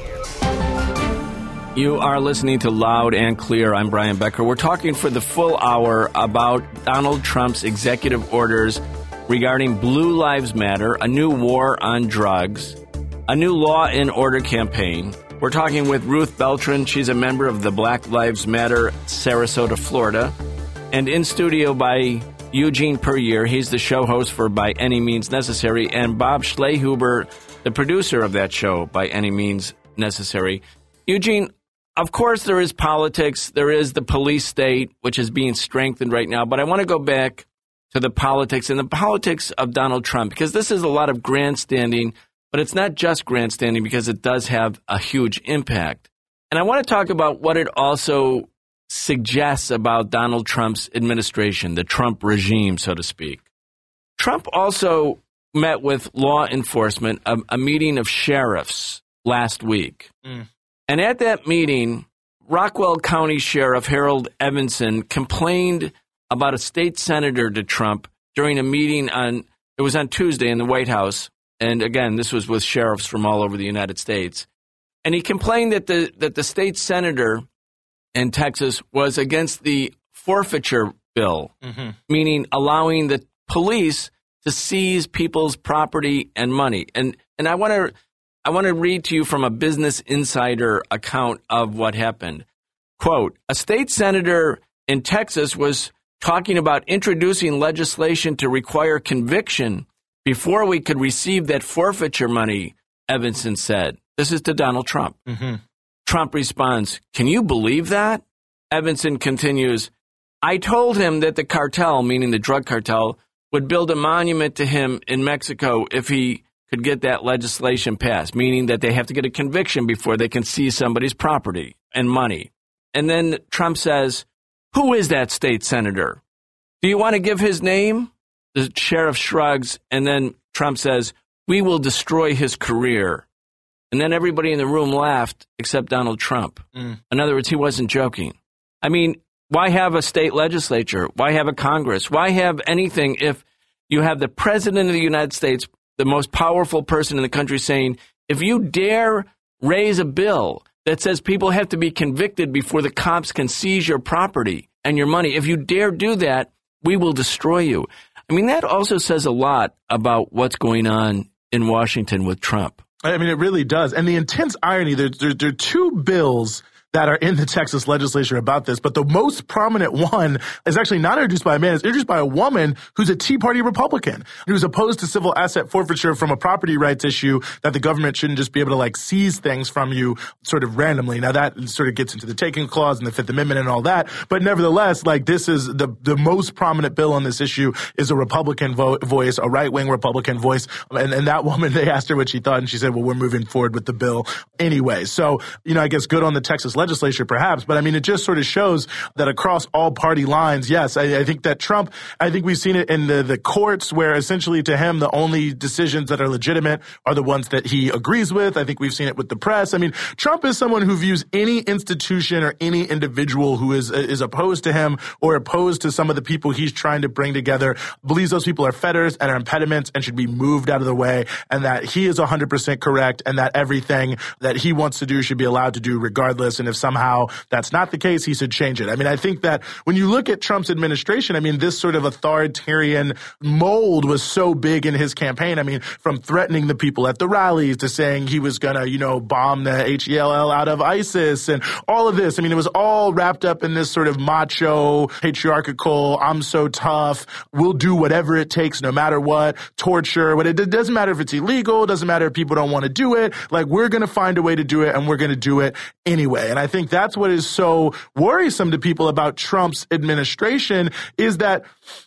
You are listening to Loud and Clear. I'm Brian Becker. We're talking for the full hour about Donald Trump's executive orders regarding Blue Lives Matter, a new war on drugs, a new law and order campaign. We're talking with Ruth Beltran. She's a member of the Black Lives Matter, Sarasota, Florida. And in studio by Eugene Puryear. He's the show host for By Any Means Necessary. And Bob Schlehuber, the producer of that show, By Any Means Necessary. Eugene, of course there is politics. There is the police state, which is being strengthened right now. But I want to go back to the politics and the politics of Donald Trump, because this is a lot of grandstanding, but it's not just grandstanding because it does have a huge impact. And I want to talk about what it also suggests about Donald Trump's administration, the Trump regime, so to speak. Trump also met with law enforcement, a meeting of sheriffs last week. And at that meeting, Rockwell County Sheriff Harold Evanson complained about a state senator to Trump during a meeting on Tuesday in the White House. And again, this was with sheriffs from all over the United States. And he complained that the state senator in Texas was against the forfeiture bill, meaning allowing the police to seize people's property and money. And I want to read to you from a Business Insider account of what happened. Quote, a state senator in Texas was talking about introducing legislation to require conviction before we could receive that forfeiture money, Evanson said. This is to Donald Trump. Mm-hmm. Trump responds, can you believe that? Evanson continues, I told him that the cartel, meaning the drug cartel, would build a monument to him in Mexico if he could get that legislation passed, meaning that they have to get a conviction before they can seize somebody's property and money. And then Trump says, who is that state senator? Do you want to give his name? The sheriff shrugs, and then Trump says, we will destroy his career. And then everybody in the room laughed except Donald Trump. In other words, he wasn't joking. I mean, why have a state legislature? Why have a Congress? Why have anything if you have the president of the United States, the most powerful person in the country, saying, if you dare raise a bill that says people have to be convicted before the cops can seize your property and your money, if you dare do that, we will destroy you. I mean, that also says a lot about what's going on in Washington with Trump. I mean, it really does. And the intense irony, there are two bills that are in the Texas legislature about this, but the most prominent one is actually not introduced by a man. It's introduced by a woman who's a Tea Party Republican who's opposed to civil asset forfeiture from a property rights issue, that the government shouldn't just be able to like seize things from you sort of randomly. Now that sort of gets into the taking clause and the Fifth Amendment and all that, but nevertheless, like this is the most prominent bill on this issue is a Republican voice, a right-wing Republican voice. And that woman, they asked her what she thought, and she said, well, we're moving forward with the bill anyway. So, I guess good on the Texas legislature perhaps, but I mean, it just sort of shows that across all party lines, yes, I think that Trump, I think we've seen it in the courts where essentially to him, the only decisions that are legitimate are the ones that he agrees with. I think we've seen it with the press. I mean, Trump is someone who views any institution or any individual who is opposed to him or opposed to some of the people he's trying to bring together, believes those people are fetters and are impediments and should be moved out of the way, and that he is 100% correct, and that everything that he wants to do should be allowed to do regardless. And if somehow that's not the case, he should change it. I mean, I think that when you look at Trump's administration, I mean, this sort of authoritarian mold was so big in his campaign. I mean, from threatening the people at the rallies to saying he was going to, bomb the HELL out of ISIS and all of this. I mean, it was all wrapped up in this sort of macho, patriarchal, I'm so tough, we'll do whatever it takes no matter what, torture. But it doesn't matter if it's illegal, it doesn't matter if people don't want to do it. Like, we're going to find a way to do it, and we're going to do it anyway. And I think that's what is so worrisome to people about Trump's administration, is that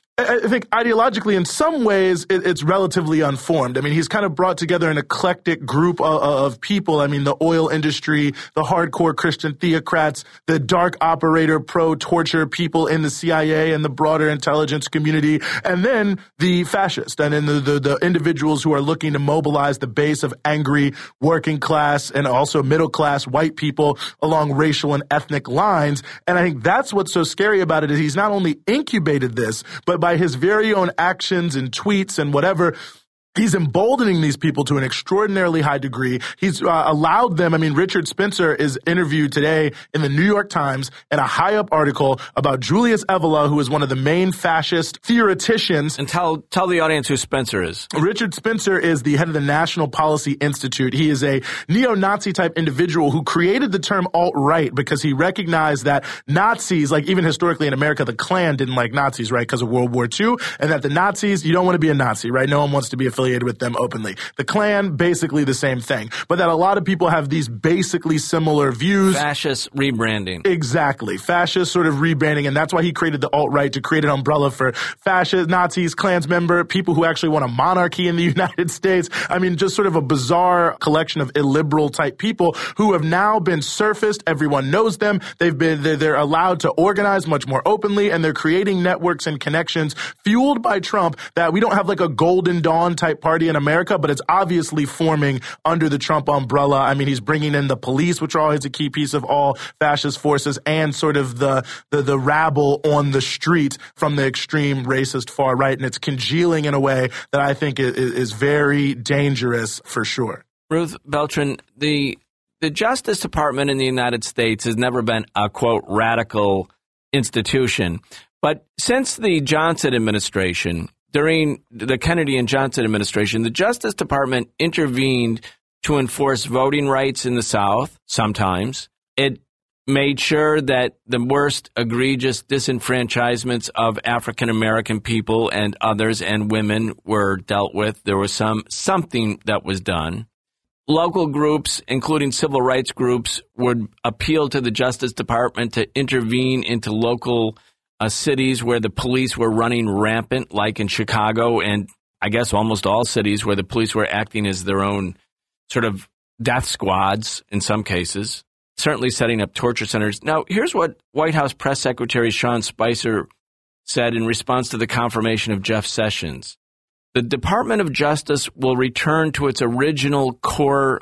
I think ideologically, in some ways, it's relatively unformed. I mean, he's kind of brought together an eclectic group of people. I mean, the oil industry, the hardcore Christian theocrats, the dark operator, pro-torture people in the CIA and the broader intelligence community, and then the fascists, and then the individuals who are looking to mobilize the base of angry working class and also middle class white people along racial and ethnic lines. And I think that's what's so scary about it, is he's not only incubated this, but by his very own actions and tweets and whatever, he's emboldening these people to an extraordinarily high degree. He's allowed them. I mean, Richard Spencer is interviewed today in the New York Times in a high-up article about Julius Evola, who is one of the main fascist theoreticians. And tell the audience who Spencer is. Richard Spencer is the head of the National Policy Institute. He is a neo-Nazi type individual who created the term alt-right because he recognized that Nazis, like even historically in America, the Klan didn't like Nazis, right, because of World War II, and that the Nazis, you don't want to be a Nazi, right? No one wants to be affiliated with them openly. The Klan, basically the same thing. But that a lot of people have these basically similar views. Fascist rebranding. Exactly. Fascist sort of rebranding. And that's why he created the alt-right, to create an umbrella for fascists, Nazis, Klansmen, people who actually want a monarchy in the United States. I mean, just sort of a bizarre collection of illiberal type people who have now been surfaced. Everyone knows them. They're allowed to organize much more openly, and they're creating networks and connections fueled by Trump that we don't have like a Golden Dawn type party in America, but it's obviously forming under the Trump umbrella. I mean, he's bringing in the police, which are always a key piece of all fascist forces, and sort of the rabble on the street from the extreme racist far right, and it's congealing in a way that I think is very dangerous for sure. Ruth Beltran, the Justice Department in the United States has never been a, quote, radical institution. But since the Johnson administration, during the Kennedy and Johnson administration, the Justice Department intervened to enforce voting rights in the South sometimes. It made sure that the worst egregious disenfranchisements of African American people and others and women were dealt with. There was something that was done. Local groups, including civil rights groups, would appeal to the Justice Department to intervene into local cities where the police were running rampant, like in Chicago and I guess almost all cities where the police were acting as their own sort of death squads in some cases, certainly setting up torture centers. Now, here's what White House Press Secretary Sean Spicer said in response to the confirmation of Jeff Sessions. The Department of Justice will return to its original core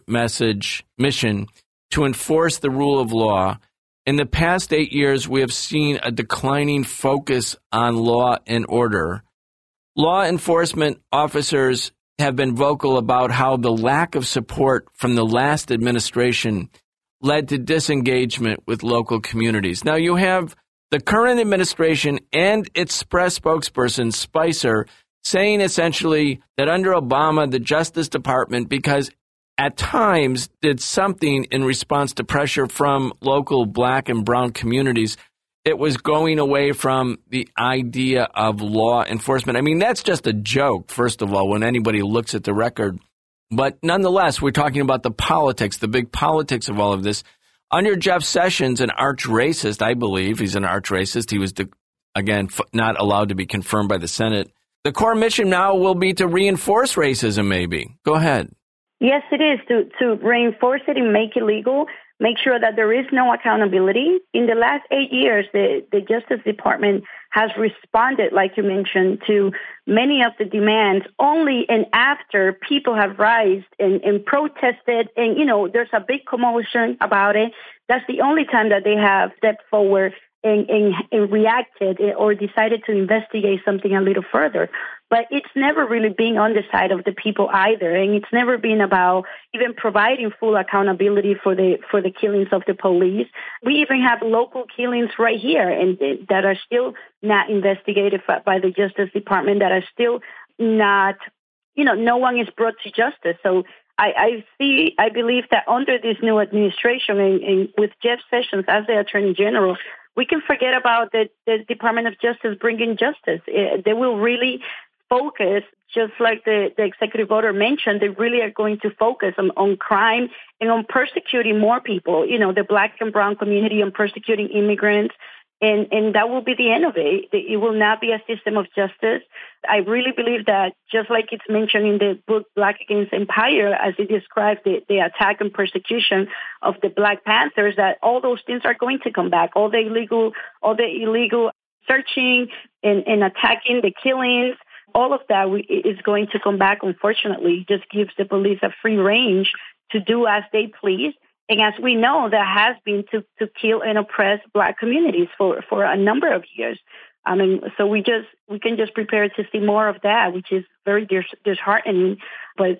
mission to enforce the rule of law. In the past 8 years, we have seen a declining focus on law and order. Law enforcement officers have been vocal about how the lack of support from the last administration led to disengagement with local communities. Now, you have the current administration and its press spokesperson, Spicer, saying essentially that under Obama, the Justice Department, because at times did something in response to pressure from local black and brown communities, it was going away from the idea of law enforcement. I mean, that's just a joke, first of all, when anybody looks at the record. But nonetheless, we're talking about the politics, the big politics of all of this. Under Jeff Sessions, an arch racist, I believe he's an arch racist. He was, again, not allowed to be confirmed by the Senate. The core mission now will be to reinforce racism, maybe. Go ahead. Yes, it is, to reinforce it and make it legal, make sure that there is no accountability. In the last 8 years, the Justice Department has responded, like you mentioned, to many of the demands only and after people have risen and protested. And, you know, there's a big commotion about it. That's the only time that they have stepped forward and reacted or decided to investigate something a little further. But it's never really been on the side of the people either, and it's never been about even providing full accountability for the killings of the police. We even have local killings right here and that are still not investigated by the Justice Department, that are still not, you know, no one is brought to justice. So I believe that under this new administration and with Jeff Sessions as the Attorney General, we can forget about the Department of Justice bringing justice. They will really focus, just like the executive order mentioned, they really are going to focus on crime and on persecuting more people, you know, the black and brown community, on persecuting immigrants. And that will be the end of it. It will not be a system of justice. I really believe that, just like it's mentioned in the book Black Against Empire, as it describes the attack and persecution of the Black Panthers, that all those things are going to come back. All the illegal searching and attacking, the killings, all of that is going to come back, unfortunately. It just gives the police a free range to do as they please. And as we know, there has been to kill and oppress Black communities for a number of years. I mean, so we can just prepare to see more of that, which is very disheartening. But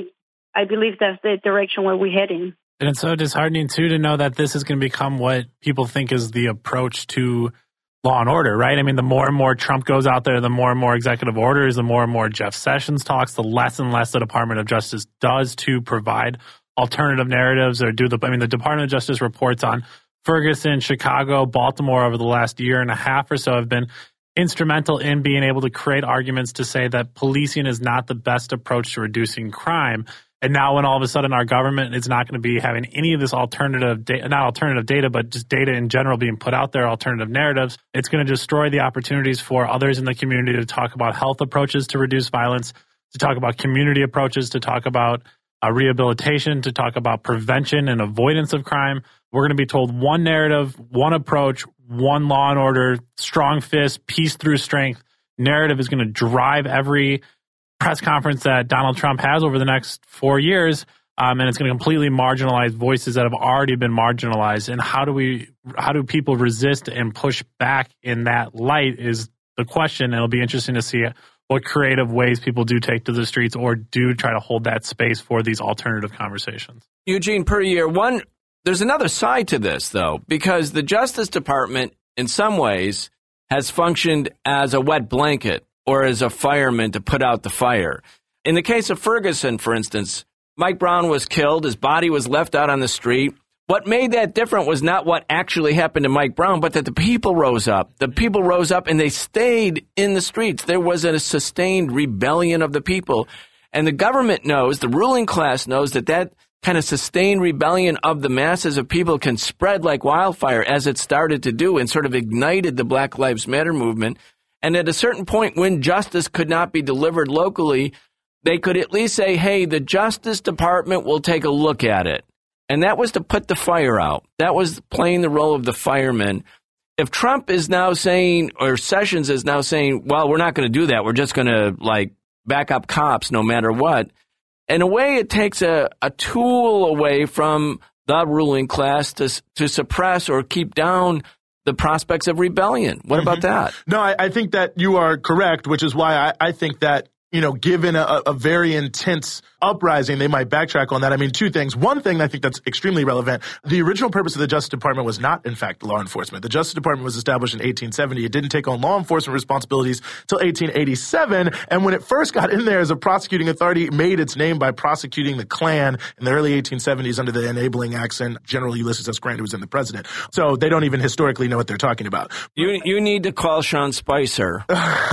I believe that's the direction where we're heading. And it's so disheartening, too, to know that this is going to become what people think is the approach to law and order, right? I mean, the more and more Trump goes out there, the more and more executive orders, the more and more Jeff Sessions talks, the less and less the Department of Justice does to provide alternative narratives or the Department of Justice reports on Ferguson, Chicago, Baltimore over the last year and a half or so have been instrumental in being able to create arguments to say that policing is not the best approach to reducing crime. And now when all of a sudden our government is not going to be having any of this alternative data, not alternative data, but just data in general being put out there, alternative narratives, it's going to destroy the opportunities for others in the community to talk about health approaches to reduce violence, to talk about community approaches, to talk about rehabilitation, to talk about prevention and avoidance of crime. We're going to be told one narrative, one approach, one law and order, strong fist, peace through strength narrative is going to drive every press conference that Donald Trump has over the next 4 years, and it's going to completely marginalize voices that have already been marginalized. And how do people resist and push back in that light is the question. And it'll be interesting to see what creative ways people do take to the streets or do try to hold that space for these alternative conversations. Eugene, per year, there's another side to this, though, because the Justice Department, in some ways, has functioned as a wet blanket or as a fireman to put out the fire. In the case of Ferguson, for instance, Mike Brown was killed. His body was left out on the street. What made that different was not what actually happened to Mike Brown, but that the people rose up. The people rose up and they stayed in the streets. There was a sustained rebellion of the people. And the government knows, the ruling class knows that kind of sustained rebellion of the masses of people can spread like wildfire, as it started to do, and sort of ignited the Black Lives Matter movement. And at a certain point, when justice could not be delivered locally, they could at least say, hey, the Justice Department will take a look at it. And that was to put the fire out. That was playing the role of the fireman. If Trump is now saying, or Sessions is now saying, well, we're not going to do that. We're just going to back up cops no matter what. In a way, it takes a tool away from the ruling class to suppress or keep down the prospects of rebellion. What about that? No, I think that you are correct, which is why I think that, given a very intense uprising, they might backtrack on that. I mean, two things. One thing I think that's extremely relevant, the original purpose of the Justice Department was not, in fact, law enforcement. The Justice Department was established in 1870. It didn't take on law enforcement responsibilities till 1887. And when it first got in there as a prosecuting authority, it made its name by prosecuting the Klan in the early 1870s under the Enabling Acts, and General Ulysses S. Grant, who was then the president. So they don't even historically know what they're talking about. You need to call Sean Spicer.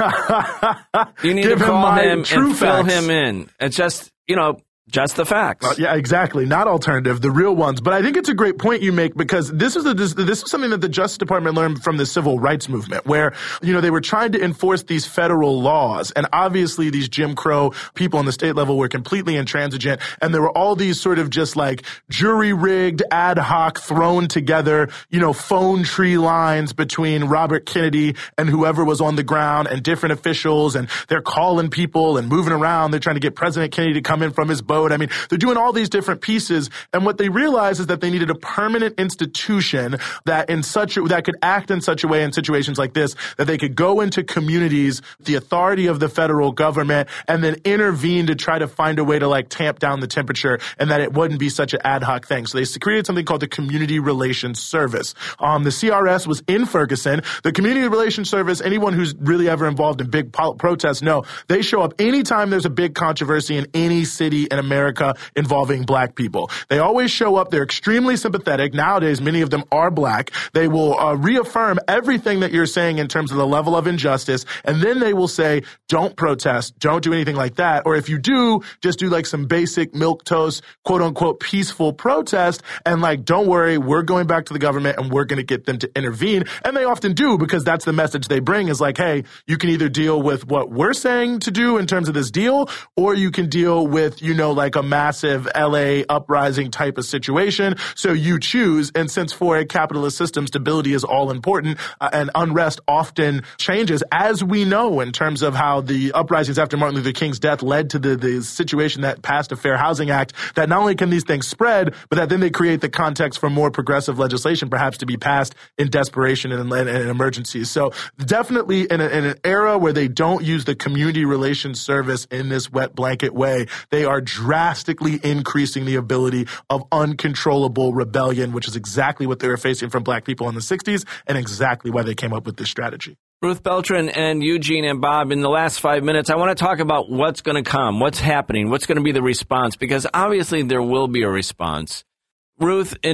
You need Give to call him and true fill facts. him in. It's just, just the facts. Yeah, exactly. Not alternative, the real ones. But I think it's a great point you make, because this is something that the Justice Department learned from the Civil Rights Movement, where, they were trying to enforce these federal laws. And obviously these Jim Crow people on the state level were completely intransigent. And there were all these sort of just like jury-rigged, ad hoc, thrown together, phone tree lines between Robert Kennedy and whoever was on the ground and different officials. And they're calling people and moving around. They're trying to get President Kennedy to come in from his boat. I mean, they're doing all these different pieces, and what they realized is that they needed a permanent institution that could act in such a way in situations like this, that they could go into communities, the authority of the federal government, and then intervene to try to find a way to tamp down the temperature, and that it wouldn't be such an ad hoc thing. So they created something called the Community Relations Service. The CRS was in Ferguson. The Community Relations Service, anyone who's really ever involved in big protests know, they show up anytime there's a big controversy in any city in America involving black people. They always show up. They're extremely sympathetic. Nowadays, many of them are black. They will reaffirm everything that you're saying in terms of the level of injustice, and then they will say, don't protest, don't do anything like that, or if you do, just do some basic milquetoast, quote-unquote, peaceful protest, and don't worry, we're going back to the government and we're going to get them to intervene. And they often do, because that's the message they bring, is hey, you can either deal with what we're saying to do in terms of this deal, or you can deal with, a massive LA uprising type of situation. So you choose. And since for a capitalist system, stability is all important, and unrest often changes, as we know, in terms of how the uprisings after Martin Luther King's death led to the situation that passed a Fair Housing Act, that not only can these things spread, but that then they create the context for more progressive legislation, perhaps to be passed in desperation and emergencies. So definitely in an era where they don't use the Community Relations Service in this wet blanket way, they are drastically increasing the ability of uncontrollable rebellion, which is exactly what they were facing from black people in the 60s, and exactly why they came up with this strategy. Ruth Beltran and Eugene and Bob, in the last 5 minutes, I want to talk about what's going to come, what's happening, what's going to be the response, because obviously there will be a response. Ruth, in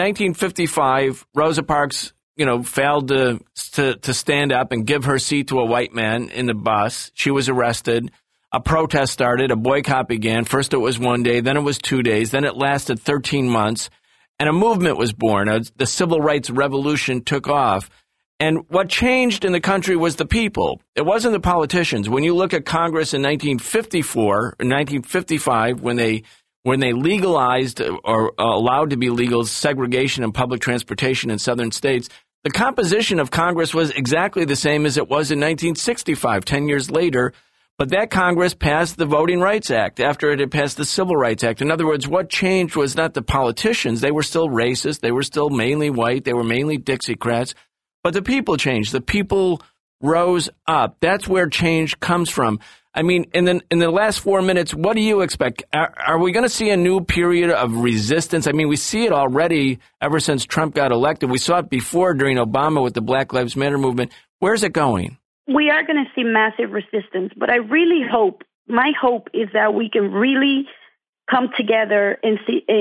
1955, Rosa Parks, failed to stand up and give her seat to a white man in the bus. She was arrested. A protest started, a boycott began. First it was 1 day, then it was 2 days, then it lasted 13 months, and a movement was born. The civil rights revolution took off. And what changed in the country was the people. It wasn't the politicians. When you look at Congress in 1954 or 1955, when they legalized or allowed to be legal segregation in public transportation in southern states, the composition of Congress was exactly the same as it was in 1965, 10 years later. But that Congress passed the Voting Rights Act after it had passed the Civil Rights Act. In other words, what changed was not the politicians. They were still racist. They were still mainly white. They were mainly Dixiecrats. But the people changed. The people rose up. That's where change comes from. I mean, in the last 4 minutes, what do you expect? Are we going to see a new period of resistance? I mean, we see it already ever since Trump got elected. We saw it before during Obama with the Black Lives Matter movement. Where's it going? we are going to see massive resistance. But I really hope, my hope is that we can really come together and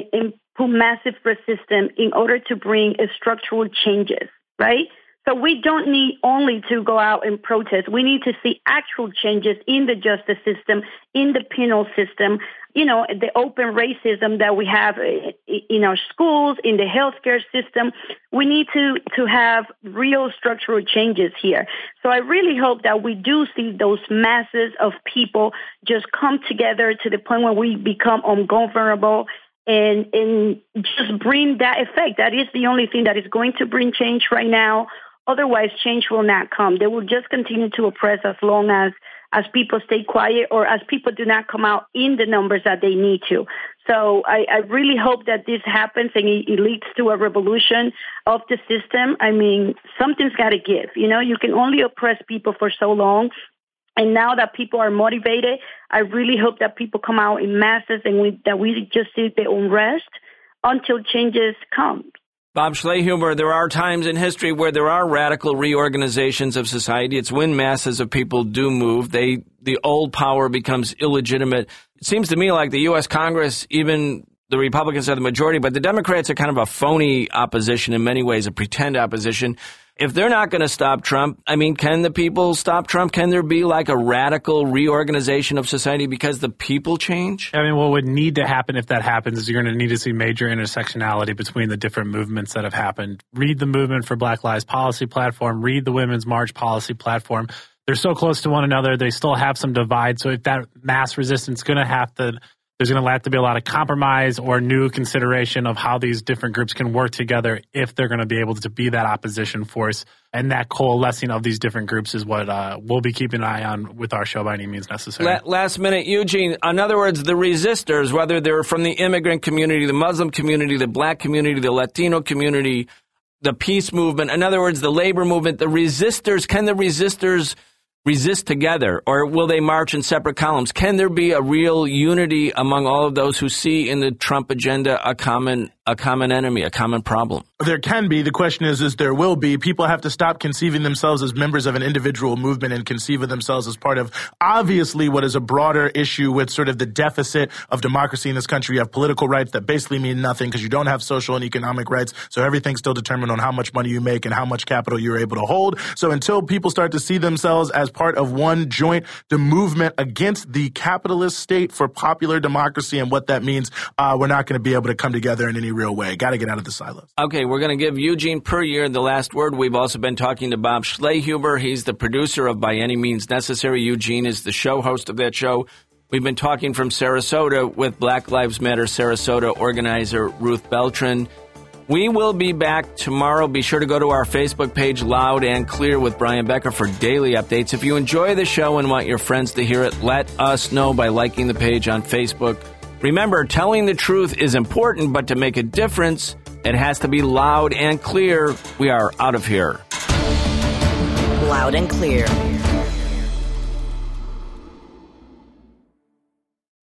put massive resistance in order to bring structural changes, right? So we don't need only to go out and protest. We need to see actual changes in the justice system, in the penal system, the open racism that we have in our schools, in the healthcare system. We need to have real structural changes here. So I really hope that we do see those masses of people just come together to the point where we become ungovernable and just bring that effect. That is the only thing that is going to bring change right now. Otherwise, change will not come. They will just continue to oppress as long as people stay quiet or as people do not come out in the numbers that they need to. So I really hope that this happens and it leads to a revolution of the system. I mean, something's got to give. You can only oppress people for so long. And now that people are motivated, I really hope that people come out in masses and that we just see the unrest until changes come. Bob Schlehuber, there are times in history where there are radical reorganizations of society. It's when masses of people do move. The old power becomes illegitimate. It seems to me like the U.S. Congress, even the Republicans are the majority, but the Democrats are kind of a phony opposition in many ways, a pretend opposition. If they're not going to stop Trump, I mean, can the people stop Trump? Can there be like a radical reorganization of society because the people change? I mean, what would need to happen if that happens is you're going to need to see major intersectionality between the different movements that have happened. Read the Movement for Black Lives Policy platform. Read the Women's March policy platform. They're so close to one another. They still have some divide. So if that mass resistance is going to have to there's going to have to be a lot of compromise or new consideration of how these different groups can work together if they're going to be able to be that opposition force. And that coalescing of these different groups is what we'll be keeping an eye on with our show by any means necessary. Last minute, Eugene, in other words, the resistors, whether they're from the immigrant community, the Muslim community, the black community, the Latino community, the peace movement, in other words, the labor movement, the resistors, can the resistors resist together, or will they march in separate columns? Can there be a real unity among all of those who see in the Trump agenda a common enemy, a common problem? There can be. The question is there will be. People have to stop conceiving themselves as members of an individual movement and conceive of themselves as part of, obviously, what is a broader issue with sort of the deficit of democracy in this country. You have political rights that basically mean nothing because you don't have social and economic rights. So everything's still determined on how much money you make and how much capital you're able to hold. So until people start to see themselves as part of one joint, the movement against the capitalist state for popular democracy and what that means, we're not going to be able to come together in any real way. Got to get out of the silos. Okay, we're going to give Eugene Puryear the last word. We've also been talking to Bob Schlehuber. He's the producer of By Any Means Necessary. Eugene is the show host of that show. We've been talking from Sarasota with Black Lives Matter Sarasota organizer Ruth Beltran. We will be back tomorrow. Be sure to go to our Facebook page, Loud and Clear with Brian Becker, for daily updates. If you enjoy the show and want your friends to hear it, let us know by liking the page on Facebook. Remember, telling the truth is important, but to make a difference, it has to be loud and clear. We are out of here. Loud and Clear.